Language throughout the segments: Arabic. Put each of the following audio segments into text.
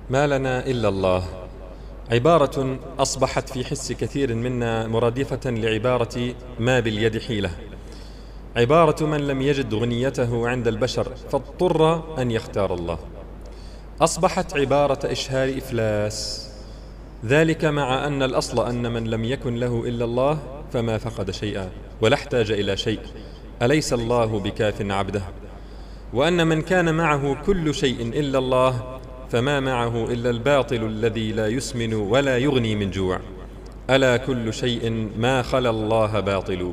ما لنا إلا الله عبارة أصبحت في حس كثير منا مرادفة لعبارة ما باليد حيلة، عبارة من لم يجد غنيته عند البشر فاضطر أن يختار الله. أصبحت عبارة إشهار إفلاس، ذلك مع أن الأصل أن من لم يكن له إلا الله فما فقد شيئا ولا احتاج إلى شيء، أليس الله بكاف عبده؟ وأن من كان معه كل شيء إلا الله فما معه إلا الباطل الذي لا يسمن ولا يغني من جوع. ألا كل شيء ما خلا الله باطل.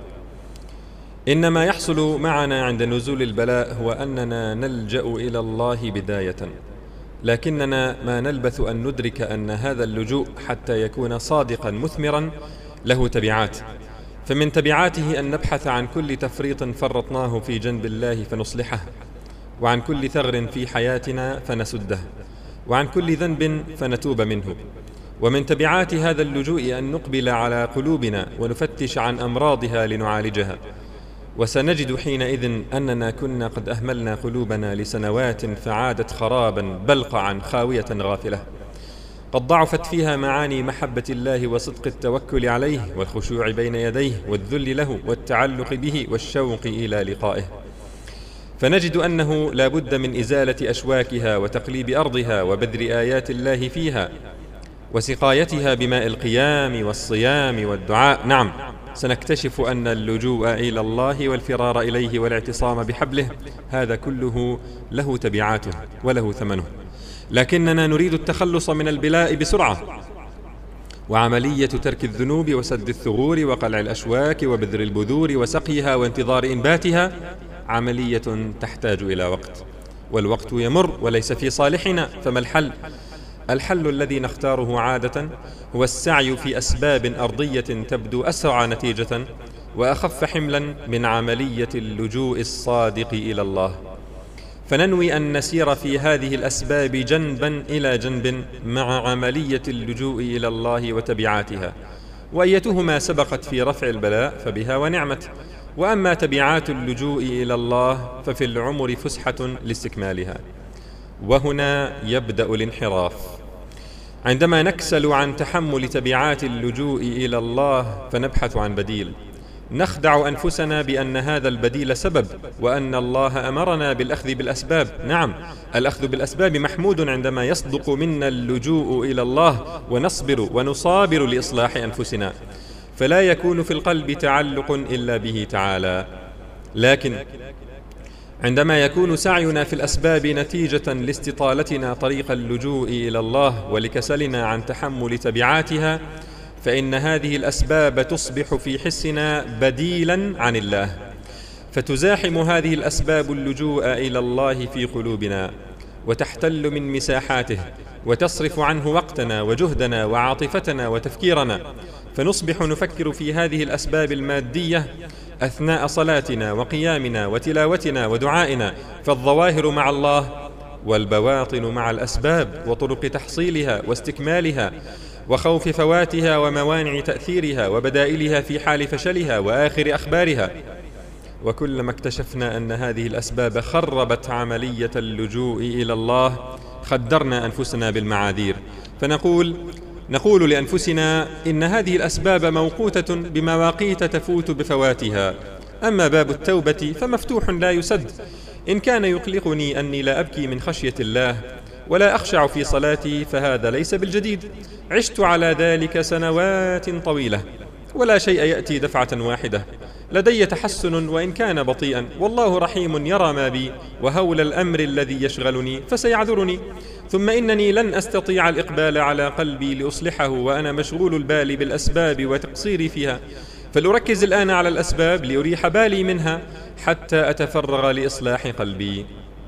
إنما يحصل معنا عند نزول البلاء هو أننا نلجأ إلى الله بداية، لكننا ما نلبث أن ندرك أن هذا اللجوء حتى يكون صادقا مثمرا له تبعات. فمن تبعاته أن نبحث عن كل تفريط فرطناه في جنب الله فنصلحه، وعن كل ثغر في حياتنا فنسده، وعن كل ذنب فنتوب منه. ومن تبعات هذا اللجوء أن نقبل على قلوبنا ونفتش عن أمراضها لنعالجها، وسنجد حينئذ أننا كنا قد أهملنا قلوبنا لسنوات فعادت خرابا بلقعا خاوية غافلة، قد ضعفت فيها معاني محبة الله وصدق التوكل عليه والخشوع بين يديه والذل له والتعلق به والشوق إلى لقائه. فنجد أنه لا بد من إزالة أشواكها وتقليب أرضها وبذر آيات الله فيها وسقايتها بماء القيام والصيام والدعاء. نعم، سنكتشف أن اللجوء إلى الله والفرار إليه والاعتصام بحبله هذا كله له تبعاته وله ثمنه، لكننا نريد التخلص من البلاء بسرعة. وعملية ترك الذنوب وسد الثغور وقلع الأشواك وبذر البذور وسقيها وانتظار إنباتها عملية تحتاج إلى وقت، والوقت يمر وليس في صالحنا. فما الحل؟ الحل الذي نختاره عادة هو السعي في أسباب أرضية تبدو أسرع نتيجة وأخف حملا من عملية اللجوء الصادق إلى الله، فننوي أن نسير في هذه الأسباب جنبا إلى جنب مع عملية اللجوء إلى الله وتبعاتها، وأيتهما سبقت في رفع البلاء فبها ونعمت. وأما تبعات اللجوء إلى الله ففي العمر فسحة لاستكمالها، وهنا يبدأ الانحراف. عندما نكسل عن تحمل تبعات اللجوء إلى الله فنبحث عن بديل، نخدع أنفسنا بأن هذا البديل سبب، وأن الله أمرنا بالأخذ بالأسباب. نعم، الأخذ بالأسباب محمود عندما يصدق منا اللجوء إلى الله ونصبر ونصابر لإصلاح أنفسنا، فلا يكون في القلب تعلق إلا به تعالى. لكن عندما يكون سعينا في الأسباب نتيجة لاستطالتنا طريق اللجوء إلى الله ولكسلنا عن تحمل تبعاتها، فإن هذه الأسباب تصبح في حسنا بديلا عن الله، فتزاحم هذه الأسباب اللجوء إلى الله في قلوبنا وتحتل من مساحاته وتصرف عنه وقتنا وجهدنا وعاطفتنا وتفكيرنا، فنصبح نفكر في هذه الأسباب المادية أثناء صلاتنا وقيامنا وتلاوتنا ودعائنا، فالظواهر مع الله والبواطن مع الأسباب وطرق تحصيلها واستكمالها وخوف فواتها وموانع تأثيرها وبدائلها في حال فشلها وآخر أخبارها. وكلما اكتشفنا أن هذه الأسباب خربت عملية اللجوء إلى الله خدرنا أنفسنا بالمعاذير، فنقول لأنفسنا إن هذه الأسباب موقوتة بمواقيت تفوت بفواتها، أما باب التوبة فمفتوح لا يسد. إن كان يقلقني أني لا أبكي من خشية الله ولا أخشع في صلاتي فهذا ليس بالجديد، عشت على ذلك سنوات طويلة ولا شيء يأتي دفعة واحدة. لدي تحسن وإن كان بطيئا، والله رحيم يرى ما بي، وهول الأمر الذي يشغلني فسيعذرني. ثم إنني لن أستطيع الإقبال على قلبي لأصلحه وأنا مشغول البال بالأسباب وتقصيري فيها، فلأركز الآن على الأسباب لأريح بالي منها حتى أتفرغ لإصلاح قلبي.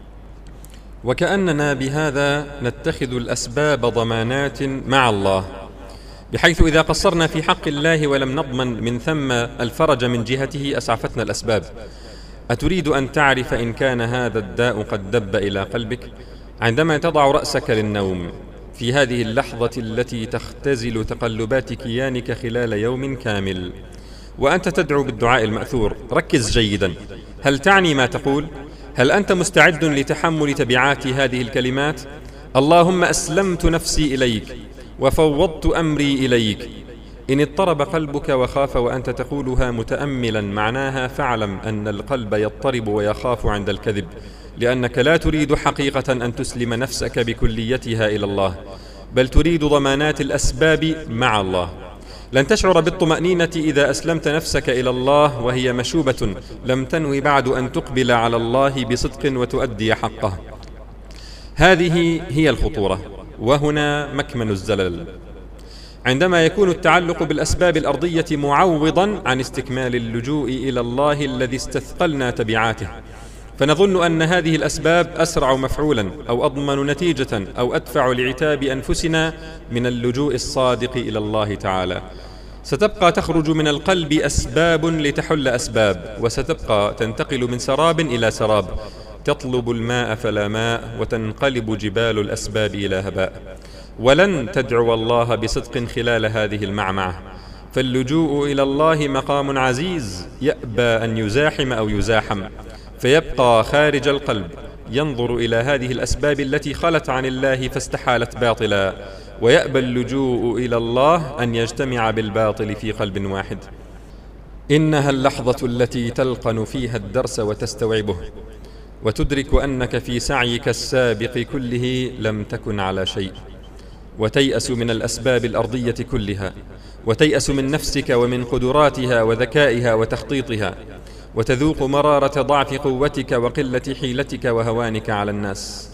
وكأننا بهذا نتخذ الأسباب ضمانات مع الله، بحيث إذا قصرنا في حق الله ولم نضمن من ثم الفرج من جهته أسعفتنا الأسباب. أتريد أن تعرف إن كان هذا الداء قد دب إلى قلبك؟ عندما تضع رأسك للنوم في هذه اللحظة التي تختزل تقلبات كيانك خلال يوم كامل وأنت تدعو بالدعاء المأثور، ركز جيدا. هل تعني ما تقول؟ هل أنت مستعد لتحمل تبعات هذه الكلمات؟ اللهم أسلمت نفسي إليك وفوضت أمري إليك. إن اضطرب قلبك وخاف وأنت تقولها متأملا معناها، فاعلم أن القلب يضطرب ويخاف عند الكذب، لأنك لا تريد حقيقة أن تسلم نفسك بكليتها إلى الله، بل تريد ضمانات الأسباب مع الله. لن تشعر بالطمأنينة إذا أسلمت نفسك إلى الله وهي مشوبة، لم تنوي بعد أن تقبل على الله بصدق وتؤدي حقه. هذه هي الخطورة، وهنا مكمن الزلل. عندما يكون التعلق بالأسباب الأرضية معوضا عن استكمال اللجوء إلى الله الذي استثقلنا تبعاته، فنظن أن هذه الأسباب أسرع مفعولا أو أضمن نتيجة أو أدفع لعتاب أنفسنا من اللجوء الصادق إلى الله تعالى. ستبقى تخرج من القلب أسباب لتحل أسباب، وستبقى تنتقل من سراب إلى سراب، تطلب الماء فلا ماء، وتنقلب جبال الأسباب إلى هباء. ولن تدعو الله بصدق خلال هذه المعمعة، فاللجوء إلى الله مقام عزيز يأبى أن يزاحم أو يزاحم، فيبقى خارج القلب ينظر إلى هذه الأسباب التي خلت عن الله فاستحالت باطلا، ويأبى اللجوء إلى الله أن يجتمع بالباطل في قلب واحد. إنها اللحظة التي تلقن فيها الدرس وتستوعبه، وتدرك أنك في سعيك السابق كله لم تكن على شيء، وتيأس من الأسباب الأرضية كلها، وتيأس من نفسك ومن قدراتها وذكائها وتخطيطها، وتذوق مرارة ضعف قوتك وقلة حيلتك وهوانك على الناس،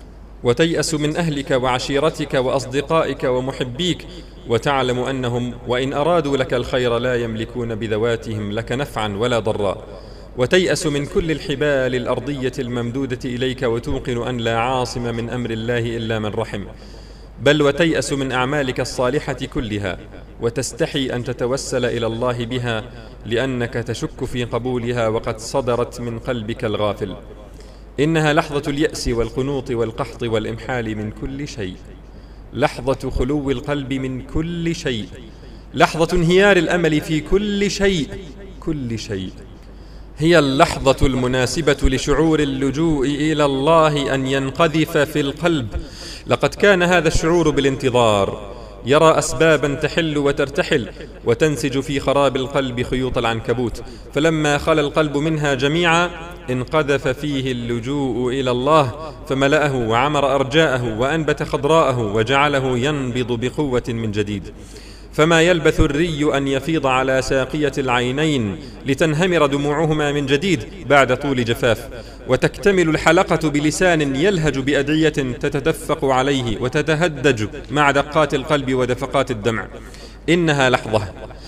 وتيأس من أهلك وعشيرتك وأصدقائك ومحبيك، وتعلم أنهم وإن أرادوا لك الخير لا يملكون بذواتهم لك نفعا ولا ضرا، وتيأس من كل الحبال الأرضية الممدودة إليك، وتوقن أن لا عاصم من أمر الله إلا من رحم، بل وتيأس من أعمالك الصالحة كلها، وتستحي أن تتوسل إلى الله بها لأنك تشك في قبولها وقد صدرت من قلبك الغافل. إنها لحظة اليأس والقنوط والقحط والإمحال من كل شيء، لحظة خلو القلب من كل شيء، لحظة انهيار الأمل في كل شيء، كل شيء. هي اللحظة المناسبة لشعور اللجوء إلى الله أن ينقذف في القلب. لقد كان هذا الشعور بالانتظار، يرى أسبابا تحل وترتحل وتنسج في خراب القلب خيوط العنكبوت، فلما خلا القلب منها جميعا انقذف فيه اللجوء إلى الله، فملأه وعمر أرجاءه وأنبت خضراءه وجعله ينبض بقوة من جديد. فما يلبث الري أن يفيض على ساقية العينين لتنهمر دموعهما من جديد بعد طول جفاف، وتكتمل الحلقة بلسان يلهج بأدعية تتدفق عليه وتتهدج مع دقات القلب ودفقات الدمع. إنها لحظة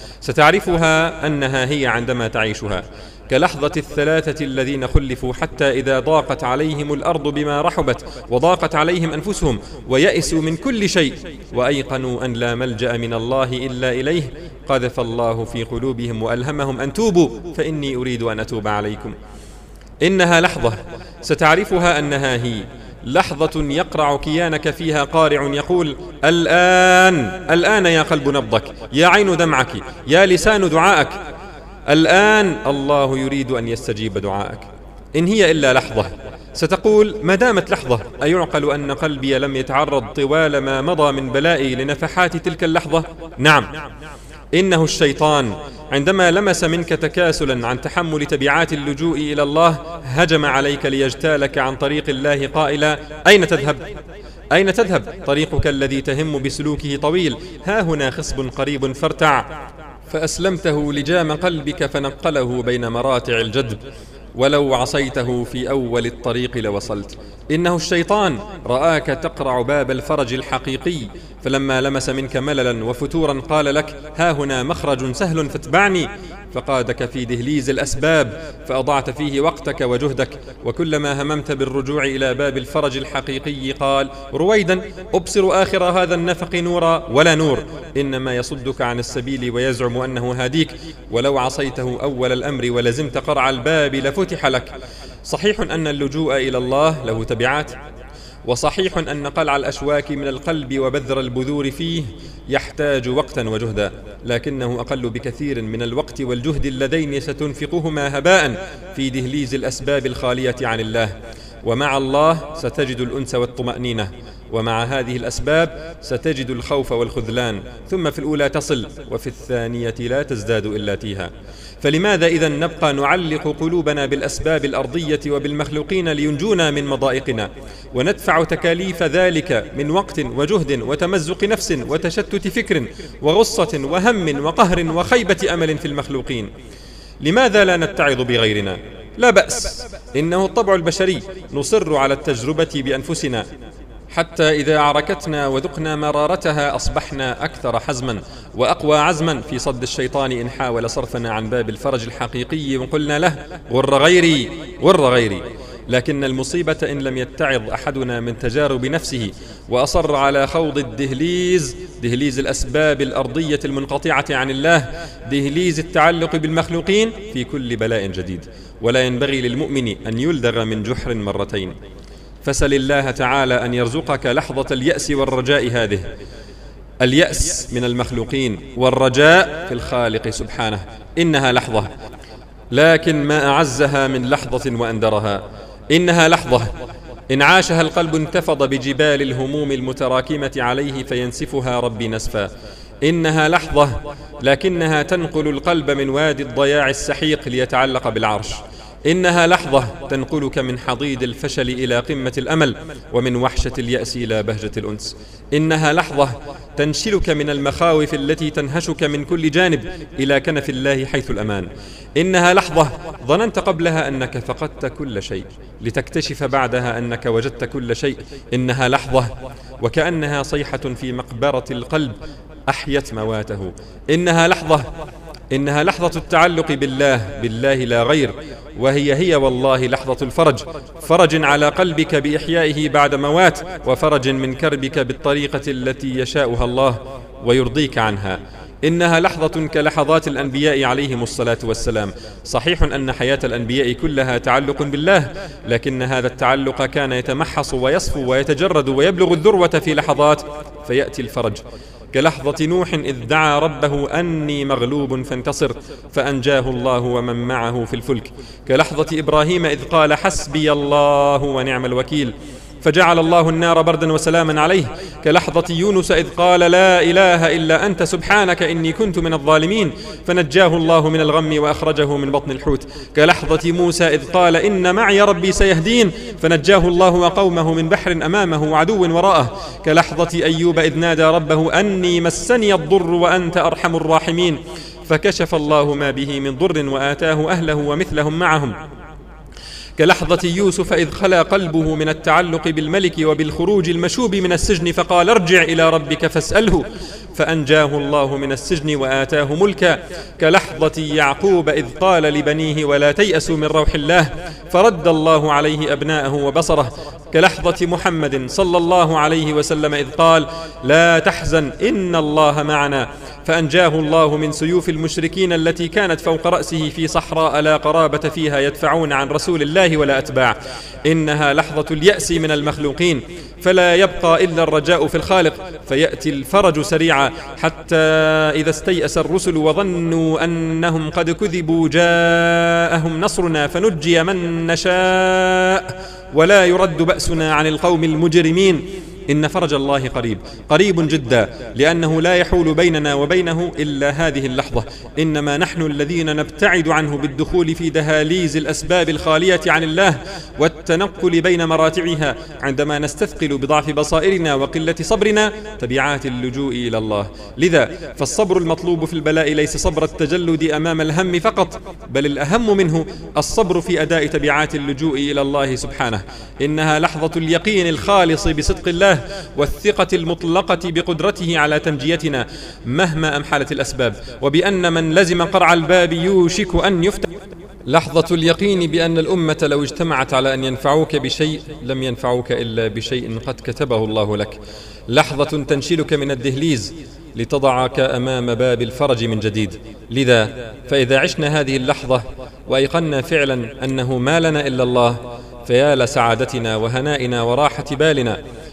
ستعرفها أنها هي عندما تعيشها، كلحظة الثلاثة الذين خلفوا حتى إذا ضاقت عليهم الأرض بما رحبت وضاقت عليهم أنفسهم ويئسوا من كل شيء وأيقنوا أن لا ملجأ من الله إلا إليه، قذف الله في قلوبهم وألهمهم أن توبوا فإني أريد أن أتوب عليكم. إنها لحظة ستعرفها أنها هي لحظة يقرع كيانك فيها قارع يقول: الآن يا قلب نبضك، يا عين دمعك، يا لسان دعائك، الآن الله يريد أن يستجيب دعائك. إن هي إلا لحظة. ستقول: ما دامت لحظة أيعقل أن قلبي لم يتعرض طوال ما مضى من بلائي لنفحات تلك اللحظة؟ نعم، إنه الشيطان عندما لمس منك تكاسلا عن تحمل تبعات اللجوء إلى الله هجم عليك ليجتالك عن طريق الله قائلا: أين تذهب؟ أين تذهب؟ طريقك الذي تهم بسلوكه طويل، ها هنا خصب قريب فارتع. فأسلمته لجام قلبك فنقله بين مراتع الجدب، ولو عصيته في أول الطريق لوصلت. إنه الشيطان رآك تقرع باب الفرج الحقيقي، فلما لمس منك مللا وفتورا قال لك: ها هنا مخرج سهل فاتبعني، فقادك في دهليز الأسباب فأضعت فيه وقتك وجهدك، وكلما هممت بالرجوع إلى باب الفرج الحقيقي قال: رويدا أبصر آخر هذا النفق نورا ولا نور، إنما يصدك عن السبيل ويزعم أنه هاديك، ولو عصيته أول الأمر ولزمت قرع الباب لفتح لك. صحيح أن اللجوء إلى الله له تبعات، وصحيح أن قلع الأشواك من القلب وبذر البذور فيه يحتاج وقتا وجهدا، لكنه أقل بكثير من الوقت والجهد اللذين ستنفقهما هباء في دهليز الأسباب الخالية عن الله. ومع الله ستجد الأنس والطمأنينة، ومع هذه الأسباب ستجد الخوف والخذلان، ثم في الأولى تصل وفي الثانية لا تزداد إلا تيها. فلماذا إذن نبقى نعلق قلوبنا بالأسباب الأرضية وبالمخلوقين لينجونا من مضائقنا، وندفع تكاليف ذلك من وقت وجهد وتمزق نفس وتشتت فكر وغصة وهم وقهر وخيبة أمل في المخلوقين؟ لماذا لا نتعظ بغيرنا؟ لا بأس، إنه الطبع البشري، نصر على التجربة بأنفسنا، حتى إذا عركتنا وذقنا مرارتها أصبحنا أكثر حزما وأقوى عزما في صد الشيطان إن حاول صرفنا عن باب الفرج الحقيقي، وقلنا له غر غيري غر غيري. لكن المصيبة إن لم يتعظ أحدنا من تجارب نفسه وأصر على خوض دهليز الأسباب الأرضية المنقطعة عن الله، دهليز التعلق بالمخلوقين، في كل بلاء جديد. ولا ينبغي للمؤمن أن يلدغ من جحر مرتين. فسل الله تعالى أن يرزقك لحظة اليأس والرجاء هذه، اليأس من المخلوقين والرجاء في الخالق سبحانه. إنها لحظة، لكن ما أعزها من لحظة وأندرها. إنها لحظة إن عاشها القلب انتفض بجبال الهموم المتراكمة عليه فينسفها ربي نسفا. إنها لحظة لكنها تنقل القلب من وادي الضياع السحيق ليتعلق بالعرش. إنها لحظة تنقلك من حضيض الفشل إلى قمة الأمل، ومن وحشة اليأس إلى بهجة الأنس. إنها لحظة تنشلك من المخاوف التي تنهشك من كل جانب إلى كنف الله حيث الأمان. إنها لحظة ظننت قبلها أنك فقدت كل شيء لتكتشف بعدها أنك وجدت كل شيء. إنها لحظة وكأنها صيحة في مقبرة القلب أحيت مواته. إنها لحظة التعلق بالله لا غير، وهي والله لحظة الفرج، فرج على قلبك بإحيائه بعد موات، وفرج من كربك بالطريقة التي يشاؤها الله ويرضيك عنها. إنها لحظة كلحظات الأنبياء عليهم الصلاة والسلام. صحيح أن حياة الأنبياء كلها تعلق بالله، لكن هذا التعلق كان يتمحص ويصفو ويتجرد ويبلغ الذروة في لحظات فيأتي الفرج، كلحظة نوح إذ دعا ربه أني مغلوب فانتصر فأنجاه الله ومن معه في الفلك، كلحظة إبراهيم إذ قال حسبي الله ونعم الوكيل فجعل الله النار بردا وسلاما عليه، كلحظة يونس إذ قال لا إله إلا أنت سبحانك إني كنت من الظالمين فنجاه الله من الغم وأخرجه من بطن الحوت، كلحظة موسى إذ قال إن معي ربي سيهدين فنجاه الله وقومه من بحر أمامه وعدو وراءه، كلحظة أيوب إذ نادى ربه أني مسني الضر وأنت أرحم الراحمين فكشف الله ما به من ضر وآتاه أهله ومثلهم معهم، كلحظة يوسف إذ خلا قلبه من التعلق بالملك وبالخروج المشوب من السجن فقال ارجع إلى ربك فاسأله فأنجاه الله من السجن وآتاه ملكا، كلحظة يعقوب إذ قال لبنيه ولا تيأسوا من روح الله فرد الله عليه أبناءه وبصره، كلحظة محمد صلى الله عليه وسلم إذ قال لا تحزن إن الله معنا فأنجاه الله من سيوف المشركين التي كانت فوق رأسه في صحراء لا قرابة فيها يدفعون عن رسول الله ولا أتباع. إنها لحظة اليأس من المخلوقين فلا يبقى إلا الرجاء في الخالق فيأتي الفرج سريعا، حتى إذا استيأس الرسل وظنوا أنهم قد كذبوا جاءهم نصرنا فنجي من نشاء ولا يرد بأسنا عن القوم المجرمين. إن فرج الله قريب جدا، لأنه لا يحول بيننا وبينه إلا هذه اللحظة، إنما نحن الذين نبتعد عنه بالدخول في دهاليز الأسباب الخالية عن الله والتنقل بين مراتعها عندما نستثقل بضعف بصائرنا وقلة صبرنا تبعات اللجوء إلى الله. لذا فالصبر المطلوب في البلاء ليس صبر التجلد أمام الهم فقط، بل الأهم منه الصبر في أداء تبعات اللجوء إلى الله سبحانه. إنها لحظة اليقين الخالص بصدق الله والثقة المطلقة بقدرته على تنجيتنا مهما أمحلت الأسباب، وبأن من لزم قرع الباب يوشك أن يفتح. لحظة اليقين بأن الأمة لو اجتمعت على أن ينفعوك بشيء لم ينفعوك إلا بشيء قد كتبه الله لك. لحظة تنشلك من الدهليز لتضعك أمام باب الفرج من جديد. لذا فإذا عشنا هذه اللحظة وأيقنا فعلا أنه ما لنا إلا الله فيا لسعادتنا وهنائنا وراحة بالنا.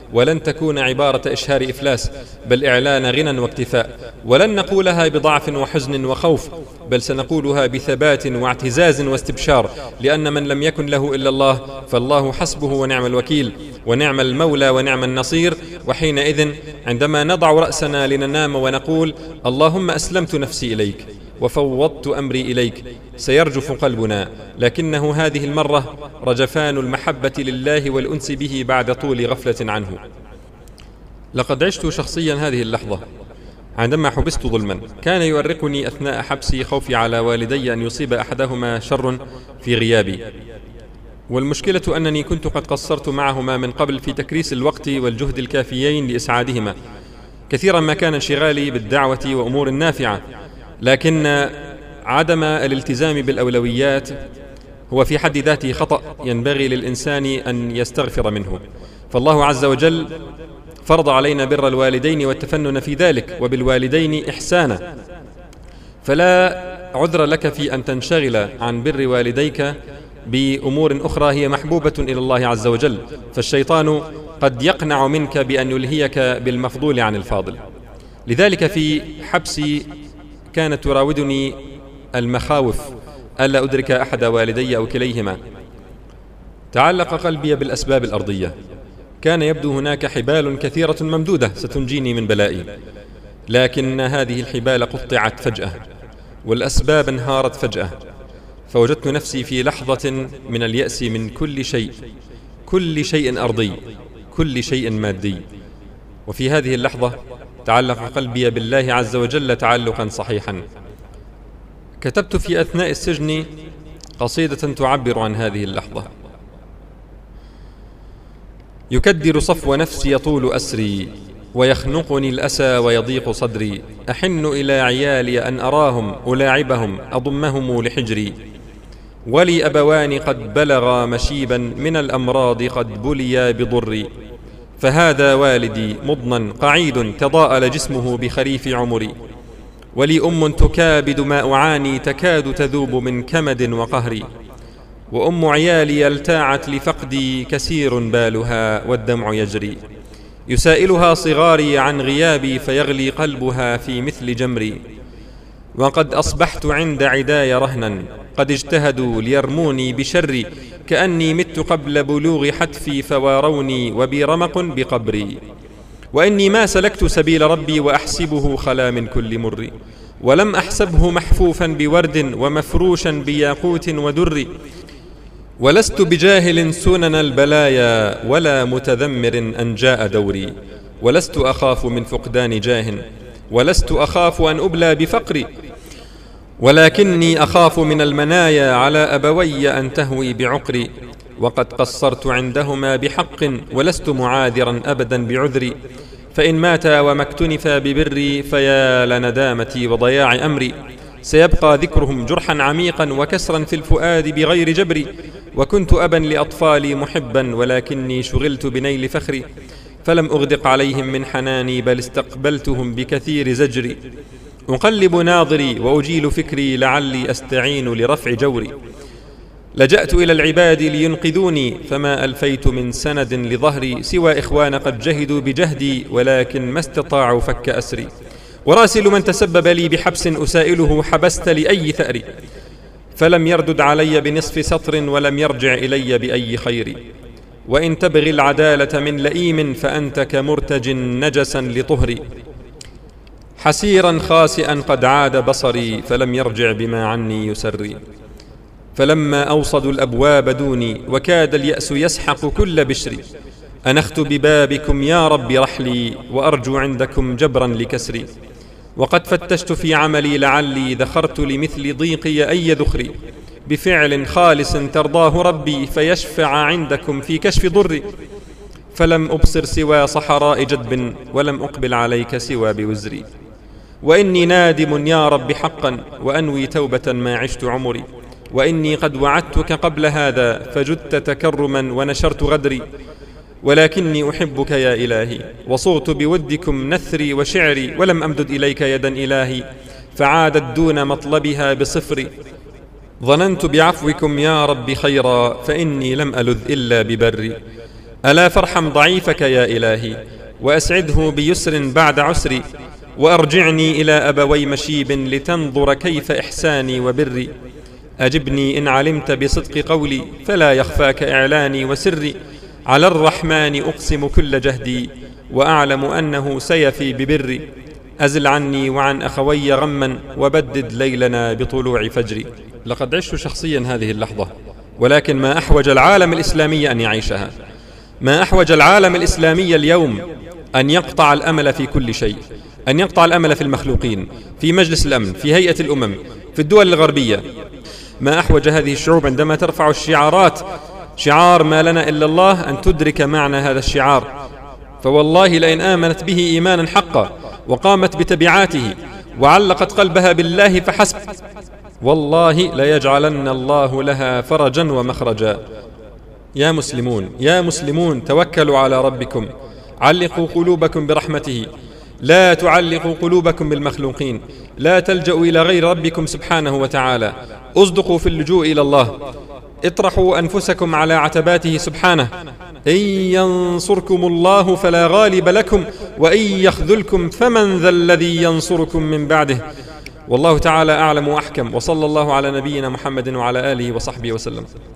ولن تكون عبارة إشهار إفلاس، بل إعلان غنى واكتفاء. ولن نقولها بضعف وحزن وخوف، بل سنقولها بثبات واعتزاز واستبشار، لأن من لم يكن له إلا الله فالله حسبه ونعم الوكيل ونعم المولى ونعم النصير. وحينئذ عندما نضع رأسنا لننام ونقول اللهم أسلمت نفسي إليك وفوضت أمري إليك، سيرجف قلبنا، لكنه هذه المرة رجفان المحبة لله والأنس به بعد طول غفلة عنه. لقد عشت شخصيا هذه اللحظة عندما حبست ظلما. كان يؤرقني أثناء حبسي خوفي على والدي أن يصيب أحدهما شر في غيابي، والمشكلة أنني كنت قد قصرت معهما من قبل في تكريس الوقت والجهد الكافيين لإسعادهما. كثيرا ما كان انشغالي بالدعوة وأمور نافعة، لكن عدم الالتزام بالأولويات هو في حد ذاته خطأ ينبغي للإنسان أن يستغفر منه. فالله عز وجل فرض علينا بر الوالدين والتفنن في ذلك، وبالوالدين إحسانا، فلا عذر لك في أن تنشغل عن بر والديك بأمور أخرى هي محبوبة إلى الله عز وجل، فالشيطان قد يقنع منك بأن يلهيك بالمفضول عن الفاضل. لذلك في حبسي كانت تراودني المخاوف ألا أدرك أحد والدي أو كليهما. تعلق قلبي بالأسباب الأرضية، كان يبدو هناك حبال كثيرة ممدودة ستنجيني من بلائي، لكن هذه الحبال قطعت فجأة والأسباب انهارت فجأة، فوجدت نفسي في لحظة من اليأس من كل شيء أرضي، كل شيء مادي. وفي هذه اللحظة تعلق قلبي بالله عز وجل تعلقا صحيحا. كتبت في أثناء السجن قصيدة تعبر عن هذه اللحظة: يكدر صفو نفسي يطول أسري، ويخنقني الأسى ويضيق صدري، أحن إلى عيالي أن أراهم ألاعبهم أضمهم لحجري، ولي أبوان قد بلغا مشيبا من الأمراض قد بليا بضري، فهذا والدي مضنا قعيد تضاءل جسمه بخريف عمري، ولي أم تكابد ما أعاني تكاد تذوب من كمد وقهري، وأم عيالي التاعت لفقدي كسير بالها والدمع يجري، يسائلها صغاري عن غيابي فيغلي قلبها في مثل جمري، وقد أصبحت عند عداي رهنا قد اجتهدوا ليرموني بشري، كأني مت قبل بلوغ حتفي فواروني وبي رمق بقبري، وإني ما سلكت سبيل ربي وأحسبه خلا من كل مر، ولم أحسبه محفوفا بورد ومفروشا بياقوت ودر، ولست بجاهل سنن البلايا ولا متذمر أن جاء دوري، ولست أخاف من فقدان جاه، ولست أخاف أن أبلى بفقري، ولكني أخاف من المنايا على أبوي أن تهوي بعقري، وقد قصرت عندهما بحق ولست معاذرا أبدا بعذري، فإن ماتا وما اكتنفا ببري فيا لندامتي وضياع أمري، سيبقى ذكرهم جرحا عميقا وكسرا في الفؤاد بغير جبري، وكنت أبا لأطفالي محبا ولكني شغلت بنيل فخري، فلم أغدق عليهم من حناني بل استقبلتهم بكثير زجري، أقلب ناظري وأجيل فكري لعلي أستعين لرفع جوري، لجأت إلى العباد لينقذوني فما ألفيت من سند لظهري سوى إخوان قد جهدوا بجهدي ولكن ما استطاعوا فك أسري، وراسل من تسبب لي بحبس أسائله حبست لأي ثأري، فلم يردد علي بنصف سطر ولم يرجع إلي بأي خير، وإن تبغي العدالة من لئيم فأنت كمرتج نجسا لطهري، حسيرا خاسئا قد عاد بصري فلم يرجع بما عني يسري، فلما أوصدوا الأبواب دوني وكاد اليأس يسحق كل بشري، أنخت ببابكم يا رب رحلي وأرجو عندكم جبرا لكسري، وقد فتشت في عملي لعلي ذخرت لمثل ضيقي أي ذخري، بفعل خالص ترضاه ربي فيشفع عندكم في كشف ضري، فلم أبصر سوى صحراء جدب ولم أقبل عليك سوى بوزري، وإني نادم يا رب حقا وأنوي توبة ما عشت عمري، وإني قد وعدتك قبل هذا فجدت تكرما ونشرت غدري، ولكني أحبك يا إلهي وصغت بودكم نثري وشعري، ولم أمدد إليك يدا إلهي فعادت دون مطلبها بصفري، ظننت بعفوكم يا رب خيرا فإني لم ألذ إلا ببري، ألا فارحم ضعيفك يا إلهي وأسعده بيسر بعد عسر، وأرجعني إلى أبوي مشيب لتنظر كيف إحساني وبري. أجبني إن علمت بصدق قولي فلا يخفاك إعلاني وسري. على الرحمن أقسم كل جهدي وأعلم أنه سيفي ببري. أزل عني وعن أخوي غما وبدد ليلنا بطلوع فجري. لقد عشت شخصيا هذه اللحظة، ولكن ما أحوج العالم الإسلامي أن يعيشها. ما أحوج العالم الإسلامي اليوم أن يقطع الأمل في كل شيء، أن يقطع الأمل في المخلوقين، في مجلس الأمن، في هيئة الأمم، في الدول الغربية. ما أحوج هذه الشعوب عندما ترفع الشعارات، شعار ما لنا إلا الله، أن تدرك معنى هذا الشعار. فوالله لئن آمنت به إيمانا حقا وقامت بتبعاته وعلقت قلبها بالله فحسب، والله ليجعلن الله لها فرجا ومخرجا. يا مسلمون، يا مسلمون، توكلوا على ربكم، علقوا قلوبكم برحمته، لا تعلقوا قلوبكم بالمخلوقين، لا تلجأوا إلى غير ربكم سبحانه وتعالى، اصدقوا في اللجوء إلى الله، اطرحوا أنفسكم على عتباته سبحانه. إن ينصركم الله فلا غالب لكم وإن يخذلكم فمن ذا الذي ينصركم من بعده. والله تعالى أعلم وأحكم، وصلى الله على نبينا محمد وعلى آله وصحبه وسلم.